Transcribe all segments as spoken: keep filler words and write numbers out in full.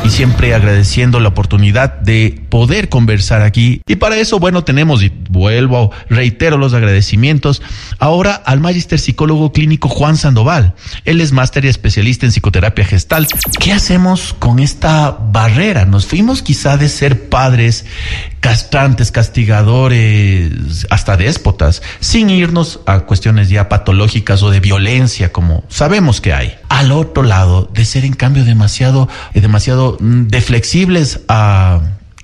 y siempre agradeciendo la oportunidad de poder conversar aquí. Y para eso, bueno, tenemos, y vuelvo, reitero los agradecimientos, ahora al Magister Psicólogo Clínico Juan Sandoval. Él es máster y especialista en psicoterapia gestal. ¿Qué hacemos con esta barrera? Nos fuimos quizá de ser padres castrantes, castigadores, hasta déspotas, sin irnos a cuestiones ya patológicas o de violencia, como sabemos que hay. Al otro lado, de ser en cambio demasiado, demasiado de flexibles a...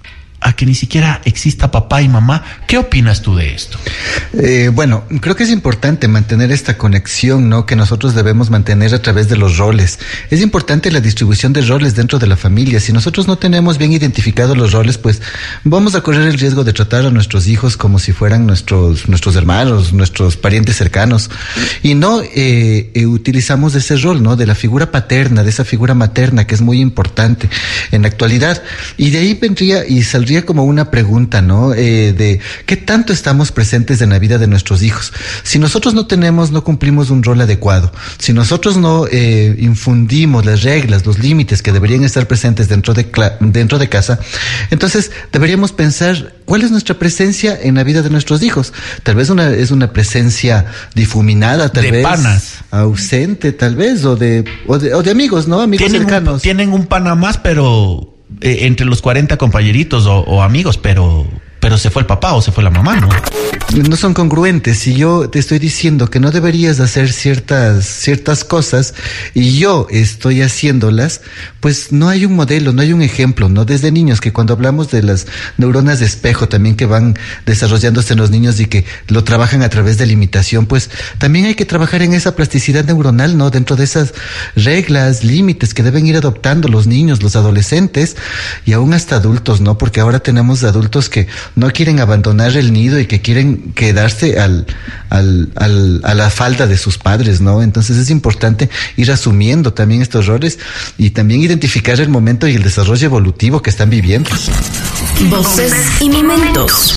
a que ni siquiera exista papá y mamá. ¿Qué opinas tú de esto? Eh, bueno, creo que es importante mantener esta conexión, ¿no?, que nosotros debemos mantener a través de los roles. Es importante la distribución de roles dentro de la familia. Si nosotros no tenemos bien identificados los roles, pues vamos a correr el riesgo de tratar a nuestros hijos como si fueran nuestros, nuestros hermanos, nuestros parientes cercanos. Y no eh, eh, utilizamos ese rol, ¿no?, de la figura paterna, de esa figura materna, que es muy importante en la actualidad. Y de ahí vendría y saldría como una pregunta, ¿no? Eh, de qué tanto estamos presentes en la vida de nuestros hijos. Si nosotros no tenemos, no cumplimos un rol adecuado, si nosotros no eh, infundimos las reglas, los límites que deberían estar presentes dentro de, dentro de casa, entonces deberíamos pensar cuál es nuestra presencia en la vida de nuestros hijos. Tal vez una, es una presencia difuminada, tal de vez panas, ausente, tal vez, o de, o de, o de amigos, ¿no? Amigos tienen cercanos. Un, tienen un pana más, pero Eh, entre los cuarenta compañeritos o, o amigos, pero pero se fue el papá o se fue la mamá, ¿no? No son congruentes. Si yo te estoy diciendo que no deberías hacer ciertas ciertas cosas y yo estoy haciéndolas, pues no hay un modelo, no hay un ejemplo, ¿no? Desde niños, que cuando hablamos de las neuronas de espejo también que van desarrollándose en los niños y que lo trabajan a través de la imitación, pues también hay que trabajar en esa plasticidad neuronal, ¿no? Dentro de esas reglas, límites que deben ir adoptando los niños, los adolescentes y aún hasta adultos, ¿no? Porque ahora tenemos adultos que no quieren abandonar el nido y que quieren quedarse al, al, al, a la falda de sus padres, ¿no? Entonces es importante ir asumiendo también estos roles y también identificar el momento y el desarrollo evolutivo que están viviendo. Voces y momentos.